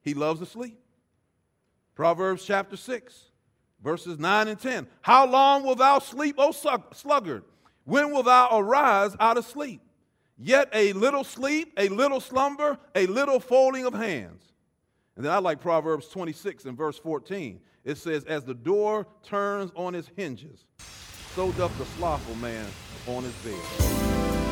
he loves to sleep. Proverbs chapter 6, verses 9 and 10. How long wilt thou sleep, O sluggard? When wilt thou arise out of sleep? Yet a little sleep, a little slumber, a little folding of hands. And then I like Proverbs 26 and verse 14. It says, as the door turns on its hinges, so doth the slothful man on his bed.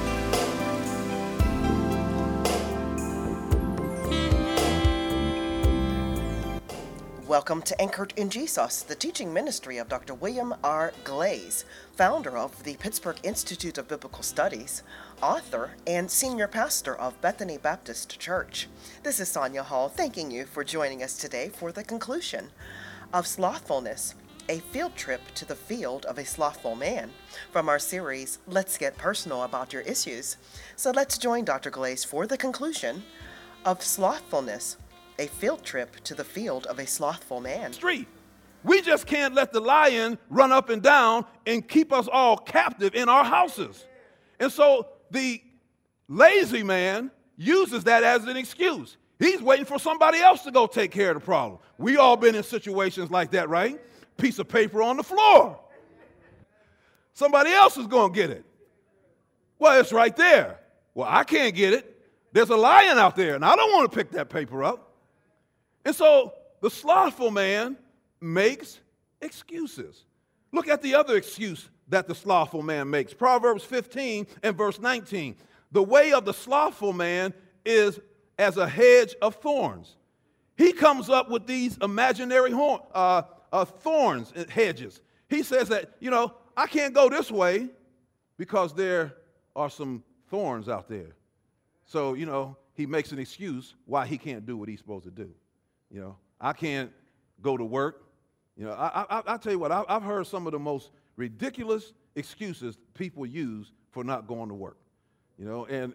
Welcome to Anchored in Jesus, the teaching ministry of Dr. William R. Glaze, founder of the Pittsburgh Institute of Biblical Studies, author, and senior pastor of Bethany Baptist Church. This is Sonia Hall thanking you for joining us today for the conclusion of Slothfulness, a field trip to the field of a slothful man, from our series, Let's Get Personal About Your Issues. So let's join Dr. Glaze for the conclusion of Slothfulness, a field trip to the field of a slothful man. Street. We just can't let the lion run up and down and keep us all captive in our houses. And so the lazy man uses that as an excuse. He's waiting for somebody else to go take care of the problem. We all been in situations like that, right? Piece of paper on the floor. Somebody else is going to get it. Well, it's right there. Well, I can't get it. There's a lion out there, and I don't want to pick that paper up. And so the slothful man makes excuses. Look at the other excuse that the slothful man makes. Proverbs 15 and verse 19. The way of the slothful man is as a hedge of thorns. He comes up with these imaginary thorns and hedges. He says that, I can't go this way because there are some thorns out there. So, he makes an excuse why he can't do what he's supposed to do. I can't go to work. I tell you what, I've heard some of the most ridiculous excuses people use for not going to work. And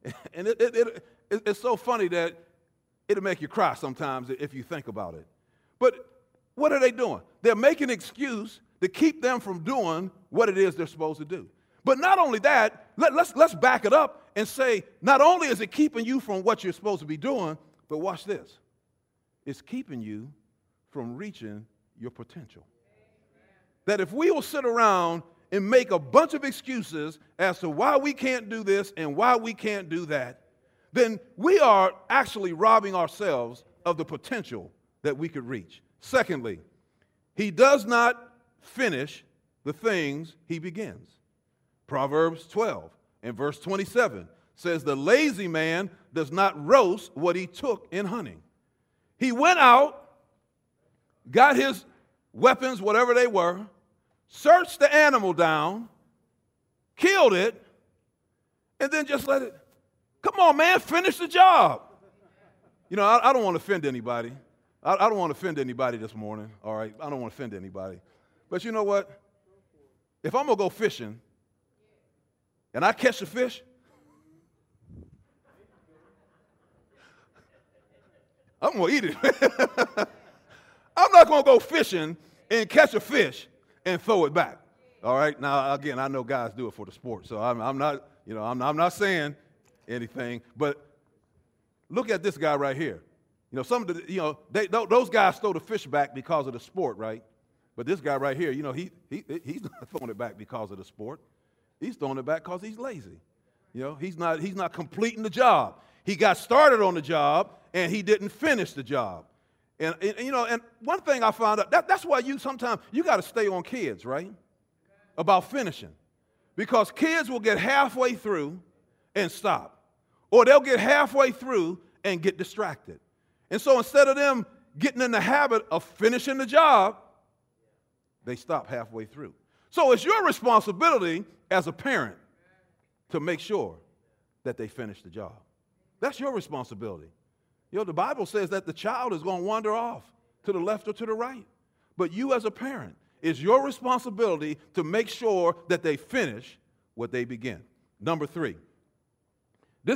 it's so funny that it'll make you cry sometimes if you think about it. But what are they doing? They're making an excuse to keep them from doing what it is they're supposed to do. But not only that, let's back it up and say, not only is it keeping you from what you're supposed to be doing, but watch this. It's keeping you from reaching your potential. That if we will sit around and make a bunch of excuses as to why we can't do this and why we can't do that, then we are actually robbing ourselves of the potential that we could reach. Secondly, he does not finish the things he begins. Proverbs 12 and verse 27 says, the lazy man does not roast what he took in hunting. He went out, got his weapons, whatever they were, searched the animal down, killed it, and then just let it, come on, man, finish the job. I don't want to offend anybody. I don't want to offend anybody this morning, all right? I don't want to offend anybody. But you know what? If I'm going to go fishing and I catch a fish, I'm going to eat it. I'm not going to go fishing and catch a fish and throw it back. All right? Now, again, I know guys do it for the sport, so I'm not, I'm not saying anything. But look at this guy right here. Some of the, those guys throw the fish back because of the sport, right? But this guy right here, he's not throwing it back because of the sport. He's throwing it back because he's lazy. He's not completing the job. He got started on the job, and he didn't finish the job. And one thing I found out, that's why sometimes you got to stay on kids, right? About finishing. Because kids will get halfway through and stop. Or they'll get halfway through and get distracted. And so instead of them getting in the habit of finishing the job, they stop halfway through. So it's your responsibility as a parent to make sure that they finish the job. That's your responsibility. The Bible says that the child is going to wander off to the left or to the right. But you as a parent, it's your responsibility to make sure that they finish what they begin. Number 3, the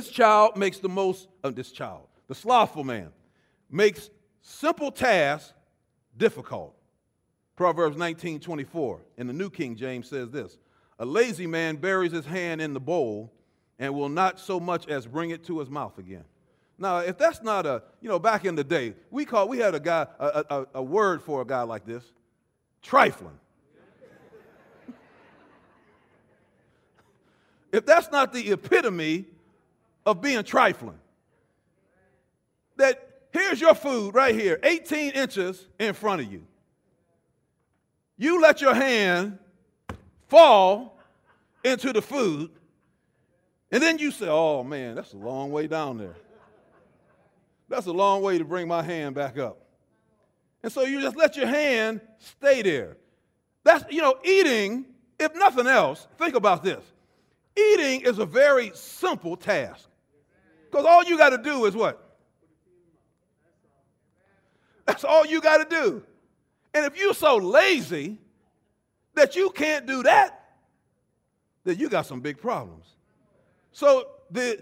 slothful man, makes simple tasks difficult. Proverbs 19:24 in the New King James says this, a lazy man buries his hand in the bowl and will not so much as bring it to his mouth again. Now, if that's not back in the day, we had a guy, a word for a guy like this, trifling. If that's not the epitome of being trifling, that here's your food right here, 18 inches in front of you. You let your hand fall into the food, and then you say, oh man, that's a long way down there. That's a long way to bring my hand back up. And so you just let your hand stay there. That's, eating, if nothing else, think about this. Eating is a very simple task. Because all you got to do is what? That's all you got to do. And if you're so lazy that you can't do that, then you got some big problems. So this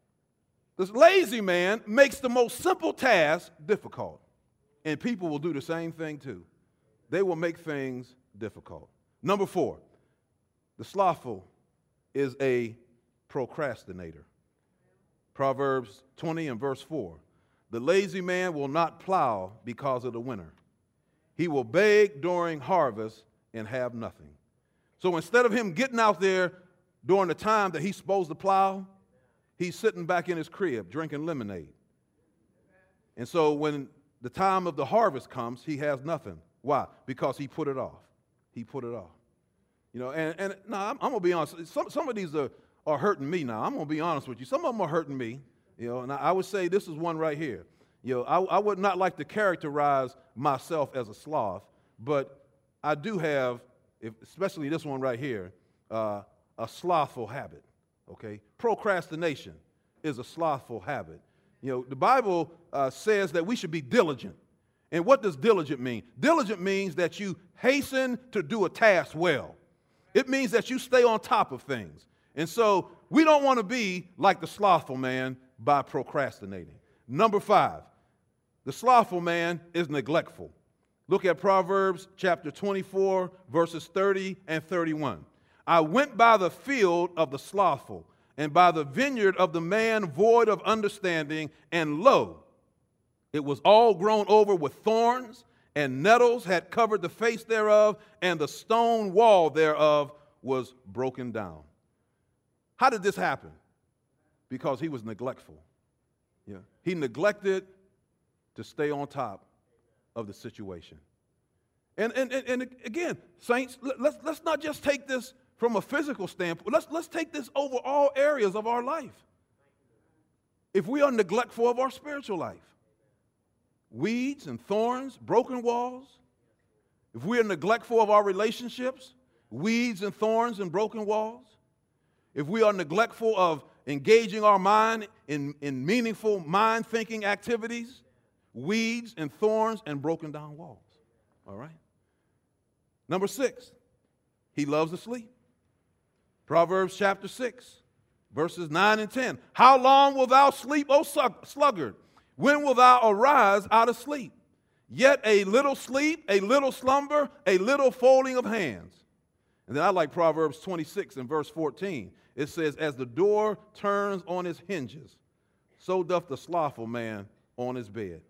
lazy man makes the most simple task difficult. And people will do the same thing too. They will make things difficult. Number 4, the slothful is a procrastinator. Proverbs 20 and verse 4. The lazy man will not plow because of the winter. He will beg during harvest and have nothing. So instead of him getting out there during the time that he's supposed to plow, he's sitting back in his crib drinking lemonade. And so when the time of the harvest comes, he has nothing. Why? Because he put it off. He put it off. And now I'm going to be honest. Some of these are hurting me now. I'm going to be honest with you. Some of them are hurting me. And I would say this is one right here. I would not like to characterize myself as a sloth, but I do have, especially this one right here, a slothful habit. Okay? Procrastination is a slothful habit. The Bible says that we should be diligent. And what does diligent mean? Diligent means that you hasten to do a task well. It means that you stay on top of things. And so we don't want to be like the slothful man by procrastinating. Number 5, the slothful man is neglectful. Look at Proverbs chapter 24, verses 30 and 31. I went by the field of the slothful, and by the vineyard of the man void of understanding, and lo, it was all grown over with thorns, and nettles had covered the face thereof, and the stone wall thereof was broken down. How did this happen? Because he was neglectful. He neglected to stay on top of the situation. And again, saints, let's not just take this from a physical standpoint. Let's take this over all areas of our life. If we are neglectful of our spiritual life, weeds and thorns, broken walls. If we are neglectful of our relationships, weeds and thorns and broken walls. If we are neglectful of engaging our mind in meaningful mind-thinking activities, weeds and thorns and broken down walls. All right? Number 6, he loves to sleep. Proverbs chapter 6, verses 9 and 10. How long wilt thou sleep, O sluggard? When wilt thou arise out of sleep? Yet a little sleep, a little slumber, a little folding of hands. And then I like Proverbs 26 and verse 14. It says, as the door turns on its hinges, so doth the slothful man on his bed.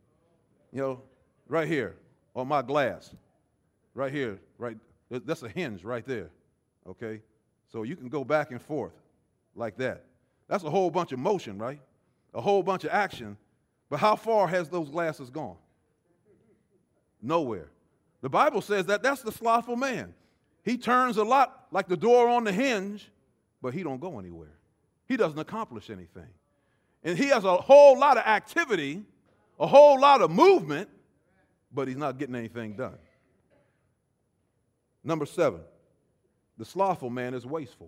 Right here on my glass, right here, right, that's a hinge right there, okay? So you can go back and forth like that. That's a whole bunch of motion, right? A whole bunch of action. But how far has those glasses gone? Nowhere. The Bible says that that's the slothful man. He turns a lot like the door on the hinge, but he don't go anywhere. He doesn't accomplish anything. And he has a whole lot of activity, a whole lot of movement, but he's not getting anything done. Number 7, the slothful man is wasteful.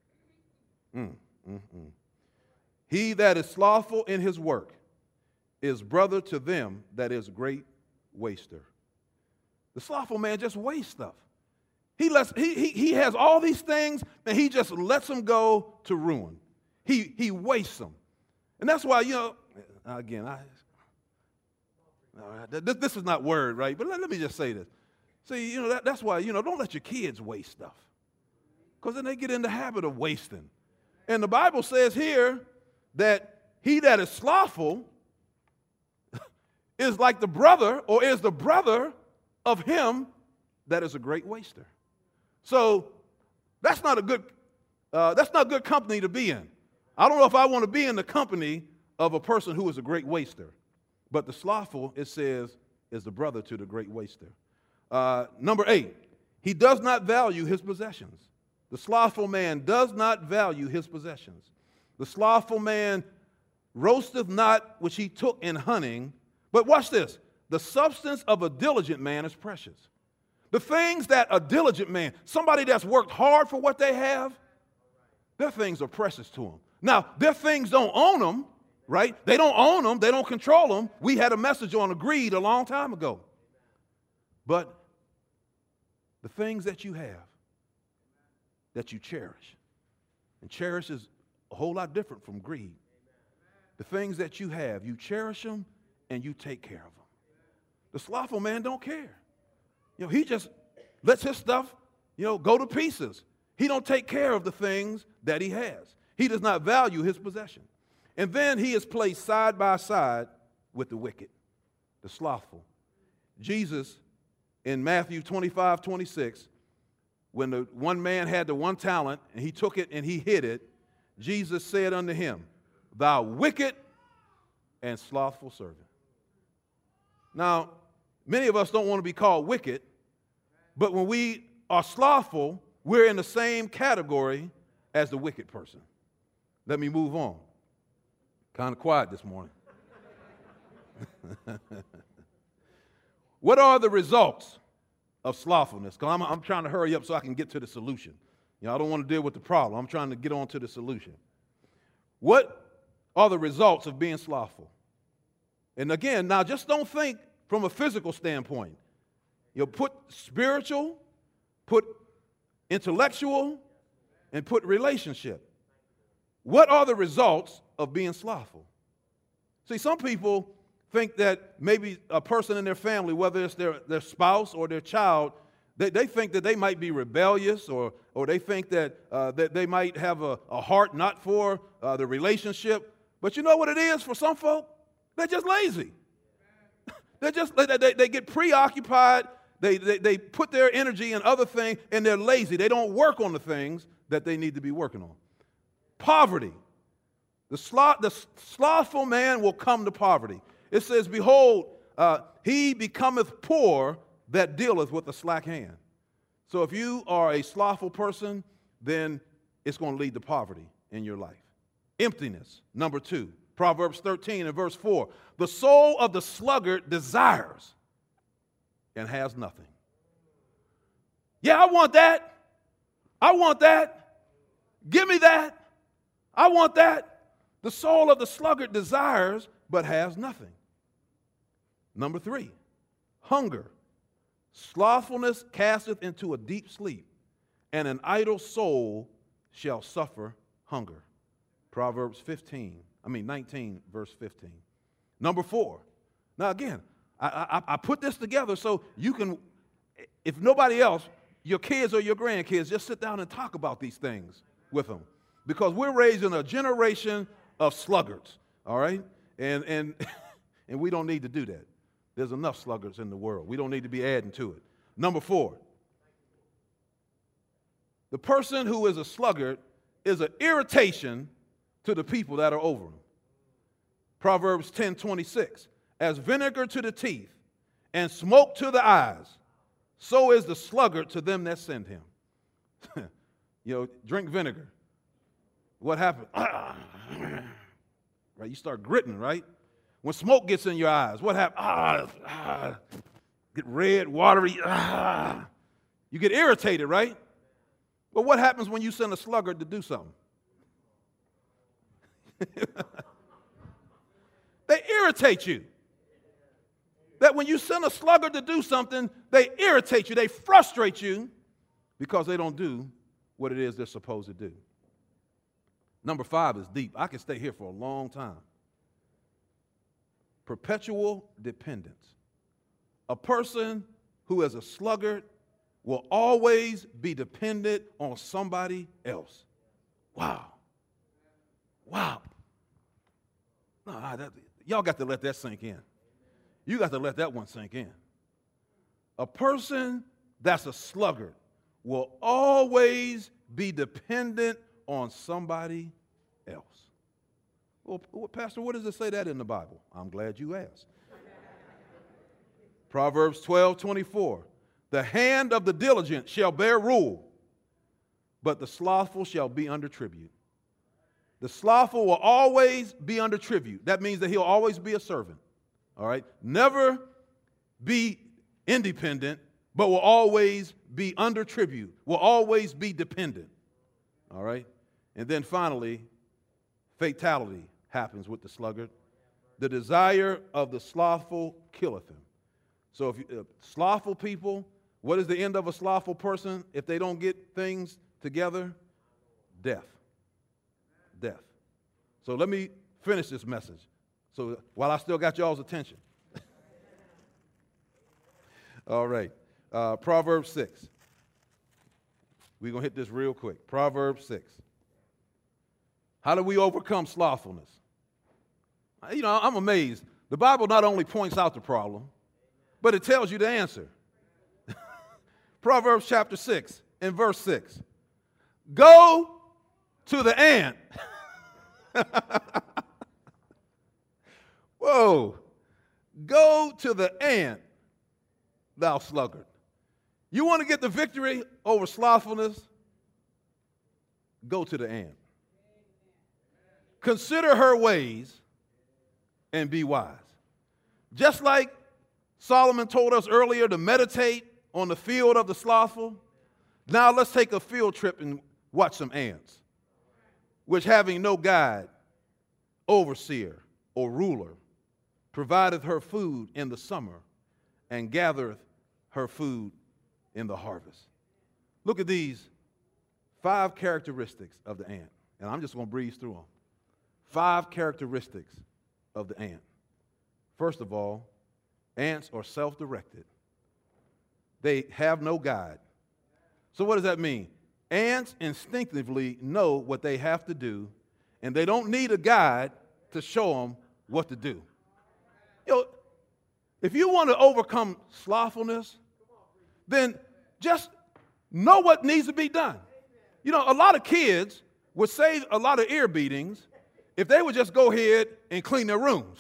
He that is slothful in his work is brother to them that is great waster. The slothful man just wastes stuff. He has all these things, and he just lets them go to ruin. He wastes them. And that's why, again, this is not word, right? But let me just say this. See, that's why, don't let your kids waste stuff. Because then they get in the habit of wasting. And the Bible says here that he that is slothful is like the brother, or is the brother of him that is a great waster. So that's not good company to be in. I don't know if I want to be in the company of a person who is a great waster. But the slothful, it says, is the brother to the great waster. Number 8, he does not value his possessions. The slothful man does not value his possessions. The slothful man roasteth not which he took in hunting. But watch this. The substance of a diligent man is precious. The things that a diligent man, somebody that's worked hard for what they have, their things are precious to them. Now, their things don't own them, right? They don't own them. They don't control them. We had a message on greed a long time ago. But the things that you have, that you cherish, and cherish is a whole lot different from greed. The things that you have, you cherish them and you take care of them. The slothful man don't care. He just lets his stuff, go to pieces. He don't take care of the things that he has. He does not value his possession. And then he is placed side by side with the wicked, the slothful. Jesus, in Matthew 25:26, when the one man had the one talent and he took it and he hid it, Jesus said unto him, thou wicked and slothful servant. Now, many of us don't want to be called wicked, but when we are slothful, we're in the same category as the wicked person. Let me move on. Kind of quiet this morning. What are the results of slothfulness? Because I'm trying to hurry up so I can get to the solution. I don't want to deal with the problem. I'm trying to get on to the solution. What are the results of being slothful? And again, now just don't think from a physical standpoint. Put spiritual, put intellectual, and put relationship. What are the results of being slothful? See, some people think that maybe a person in their family, whether it's their spouse or their child, they think that they might be rebellious, or they think that they might have a heart not for the relationship. But you know what it is for some folk? They're just lazy. They get preoccupied. They put their energy in other things, and they're lazy. They don't work on the things that they need to be working on. Poverty. The slothful man will come to poverty. It says, behold, he becometh poor that dealeth with a slack hand. So if you are a slothful person, then it's going to lead to poverty in your life. Emptiness, number 2. Proverbs 13 and verse 4. The soul of the sluggard desires and has nothing. Yeah, I want that. I want that. Give me that. I want that. The soul of the sluggard desires but has nothing. Number 3, hunger. Slothfulness casteth into a deep sleep, and an idle soul shall suffer hunger. Proverbs 19, verse 15. Number 4. Now again, I put this together so you can, if nobody else, your kids or your grandkids, just sit down and talk about these things with them. Because we're raising a generation of sluggards, all right? And we don't need to do that. There's enough sluggards in the world. We don't need to be adding to it. Number 4. The person who is a sluggard is an irritation to the people that are over him. Proverbs 10:26. As vinegar to the teeth and smoke to the eyes, so is the sluggard to them that send him. Drink vinegar. What happens? Right, you start gritting, right? When smoke gets in your eyes, what happens? Get red, watery. You get irritated, right? But what happens when you send a sluggard to do something? They irritate you. That when you send a sluggard to do something, they irritate you, they frustrate you because they don't do what it is they're supposed to do. Number 5 is deep. I can stay here for a long time. Perpetual dependence. A person who is a sluggard will always be dependent on somebody else. Wow. Wow. No, y'all got to let that sink in. You got to let that one sink in. A person that's a sluggard will always be dependent on somebody else. Well, Pastor, what does it say that in the Bible? I'm glad you asked. Proverbs 12:24. The hand of the diligent shall bear rule, but the slothful shall be under tribute. The slothful will always be under tribute. That means that he'll always be a servant. All right? Never be independent, but will always be under tribute, will always be dependent. All right? And then finally, fatality happens with the sluggard. The desire of the slothful killeth him. So if slothful people, what is the end of a slothful person if they don't get things together? Death. Death. So let me finish this message. So while I still got y'all's attention. All right. Proverbs 6. We're going to hit this real quick. Proverbs 6. How do we overcome slothfulness? You know, I'm amazed. The Bible not only points out the problem, but it tells you the answer. Proverbs chapter 6 and verse 6. Go to the ant. Whoa. Go to the ant, thou sluggard. You want to get the victory over slothfulness? Go to the ant. Consider her ways and be wise. Just like Solomon told us earlier to meditate on the field of the slothful, now let's take a field trip and watch some ants, which having no guide, overseer, or ruler, provideth her food in the summer and gathereth her food in the harvest. Look at these 5 characteristics of the ant, and I'm just going to breeze through them. 5 characteristics of the ant. First of all, ants are self-directed. They have no guide. So what does that mean? Ants instinctively know what they have to do, and they don't need a guide to show them what to do. You know, if you want to overcome slothfulness, then just know what needs to be done. You know, a lot of kids would save a lot of ear beatings if they would just go ahead and clean their rooms.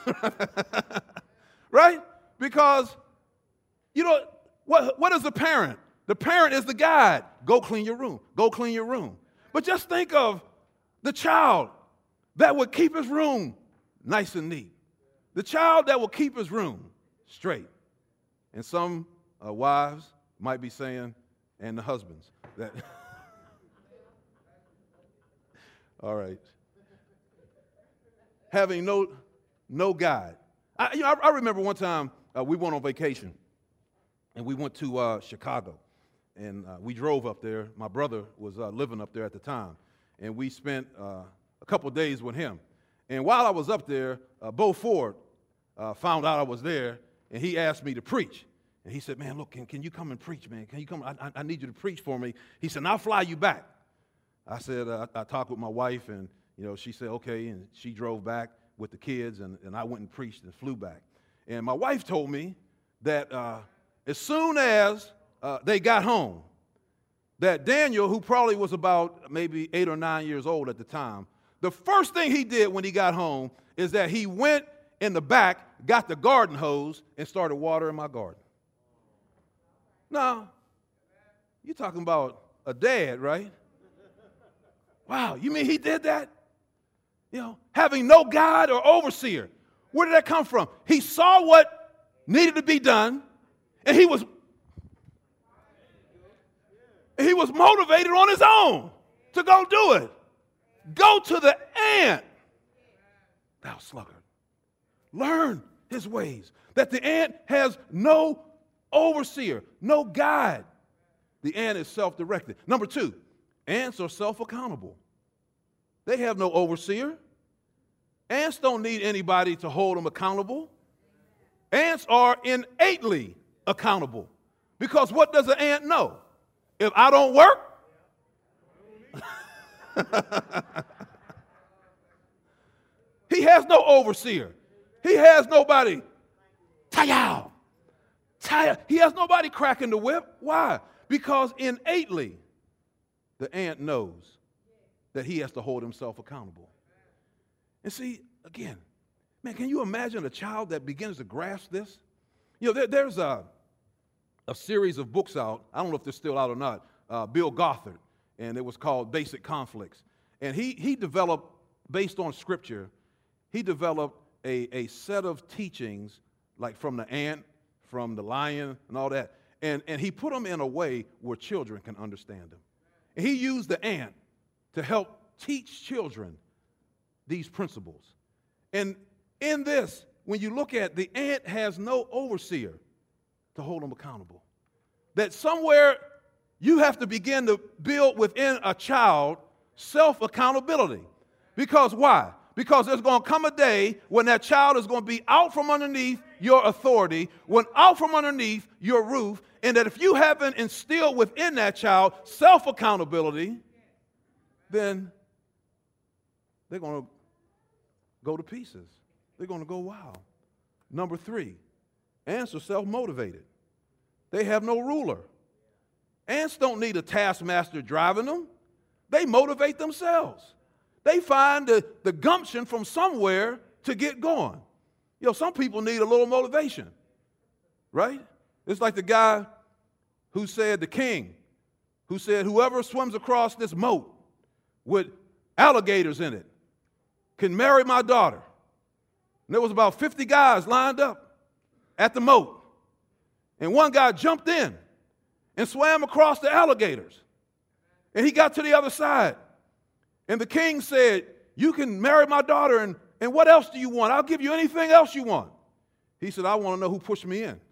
Right? Because, you know, what is the parent? The parent is the guide. Go clean your room. Go clean your room. But just think of the child that would keep his room nice and neat. The child that will keep his room straight. And some wives might be saying, and the husbands, that. All right. Having no guide. I remember one time we went on vacation, and we went to Chicago, and we drove up there. My brother was living up there at the time, and we spent a couple of days with him. And while I was up there, Bo Ford found out I was there, and he asked me to preach. And he said, man, look, can you come and preach, man? Can you come? I need you to preach for me. He said, I'll fly you back. I said, I talked with my wife, and she said, okay, and she drove back with the kids, and I went and preached and flew back. And my wife told me that as soon as they got home, that Daniel, who probably was about maybe 8 or 9 years old at the time, the first thing he did when he got home is that he went in the back, got the garden hose, and started watering my garden. Now, you're talking about a dad, right? Wow, you mean he did that? Having no guide or overseer. Where did that come from? He saw what needed to be done, and he was motivated on his own to go do it. Go to the ant, thou sluggard. Learn his ways. That the ant has no overseer, no guide. The ant is self-directed. Number 2, ants are self-accountable. They have no overseer. Ants don't need anybody to hold them accountable. Ants are innately accountable. Because what does an ant know? If I don't work, he has no overseer. He has nobody Tayow. Tayow. He has nobody cracking the whip. Why? Because innately, the ant knows that he has to hold himself accountable. And see, again, man, can you imagine a child that begins to grasp this? You know, there's a series of books out. I don't know if they're still out or not. Bill Gothard, and it was called Basic Conflicts. And he developed, based on Scripture, he developed a set of teachings, like from the ant, from the lion, and all that. And he put them in a way where children can understand them. And he used the ant to help teach children these principles. And in this, when you look at the ant has no overseer to hold them accountable. That somewhere you have to begin to build within a child self-accountability. Because why? Because there's going to come a day when that child is going to be out from underneath your authority, when out from underneath your roof, and that if you haven't instilled within that child self-accountability, then they're going to go to pieces. They're going to go wild. Number 3, ants are self-motivated. They have no ruler. Ants don't need a taskmaster driving them. They motivate themselves. They find the gumption from somewhere to get going. You know, some people need a little motivation, right? It's like the guy who said, the king, who said, whoever swims across this moat with alligators in it can marry my daughter. And there was about 50 guys lined up at the moat. And one guy jumped in and swam across the alligators. And he got to the other side. And the king said, you can marry my daughter, and what else do you want? I'll give you anything else you want. He said, I want to know who pushed me in.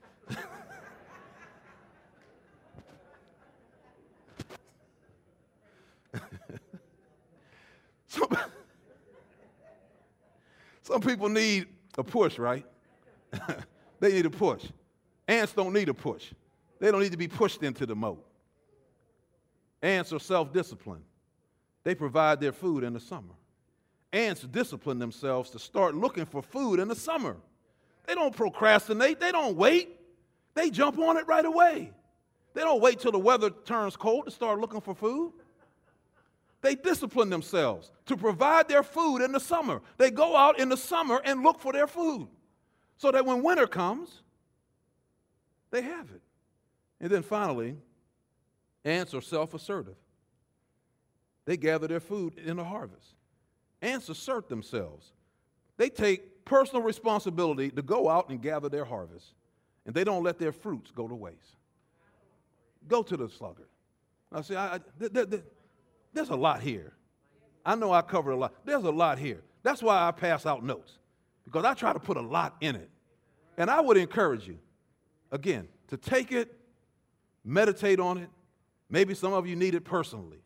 Some people need a push, right? They need a push. Ants don't need a push. They don't need to be pushed into the moat. Ants are self-disciplined. They provide their food in the summer. Ants discipline themselves to start looking for food in the summer. They don't procrastinate. They don't wait. They jump on it right away. They don't wait till the weather turns cold to start looking for food. They discipline themselves to provide their food in the summer. They go out in the summer and look for their food so that when winter comes, they have it. And then finally, ants are self-assertive. They gather their food in the harvest. Ants assert themselves. They take personal responsibility to go out and gather their harvest, and they don't let their fruits go to waste. Go to the sluggard. Now, see, there's a lot here. I know I covered a lot. There's a lot here. That's why I pass out notes, because I try to put a lot in it. And I would encourage you, again, to take it, meditate on it. Maybe some of you need it personally.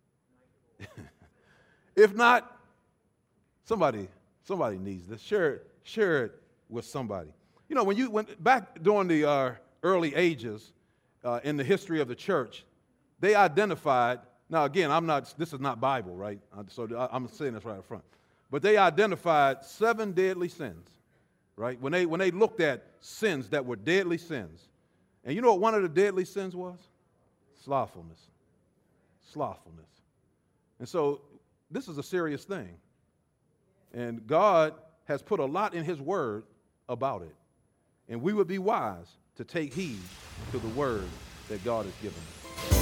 If not, somebody needs this. Share it with somebody. You know, when back during the early ages in the history of the church, they identified. Now, again, this is not Bible, right? So I'm saying this right up front. But they identified 7 deadly sins, right? When they looked at sins that were deadly sins. And you know what one of the deadly sins was? Slothfulness. Slothfulness. And so this is a serious thing. And God has put a lot in His Word about it. And we would be wise to take heed to the Word that God has given us.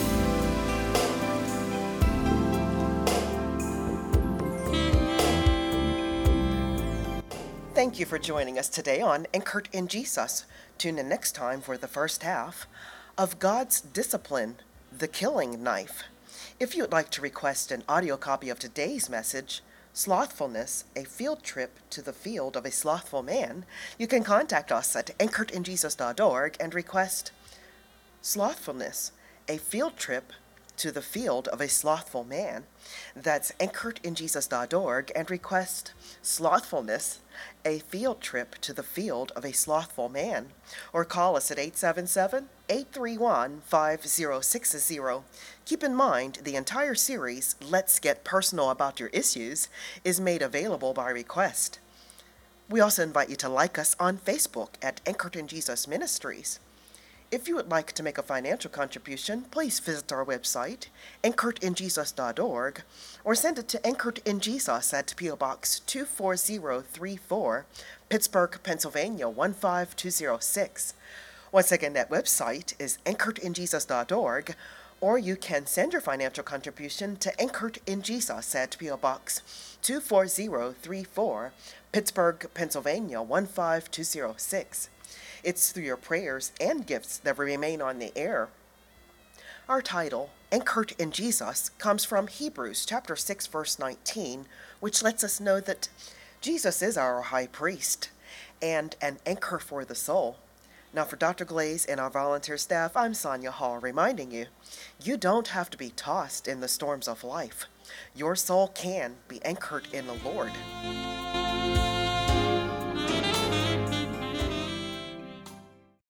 Thank you for joining us today on Anchored in Jesus. Tune in next time for the first half of God's Discipline, the Killing Knife. If you would like to request an audio copy of today's message, Slothfulness, a Field Trip to the Field of a Slothful Man, you can contact us at anchoredinjesus.org and request Slothfulness, a Field Trip to the Field of a Slothful Man. That's anchoredinjesus.org and request Slothfulness, a Field Trip to the Field of a Slothful Man. Or call us at 877-831-5060. Keep in mind, the entire series, Let's Get Personal About Your Issues, is made available by request. We also invite you to like us on Facebook at Anchored in Jesus Ministries. If you would like to make a financial contribution, please visit our website, anchoredinjesus.org, or send it to Anchored in Jesus at P.O. Box 24034, Pittsburgh, Pennsylvania 15206. Once again, that website is anchoredinjesus.org, or you can send your financial contribution to Anchored in Jesus at P.O. Box 24034, Pittsburgh, Pennsylvania 15206. It's through your prayers and gifts that we remain on the air. Our title, Anchored in Jesus, comes from Hebrews chapter 6, verse 19, which lets us know that Jesus is our high priest and an anchor for the soul. Now for Dr. Glaze and our volunteer staff, I'm Sonia Hall, reminding you, you don't have to be tossed in the storms of life. Your soul can be anchored in the Lord.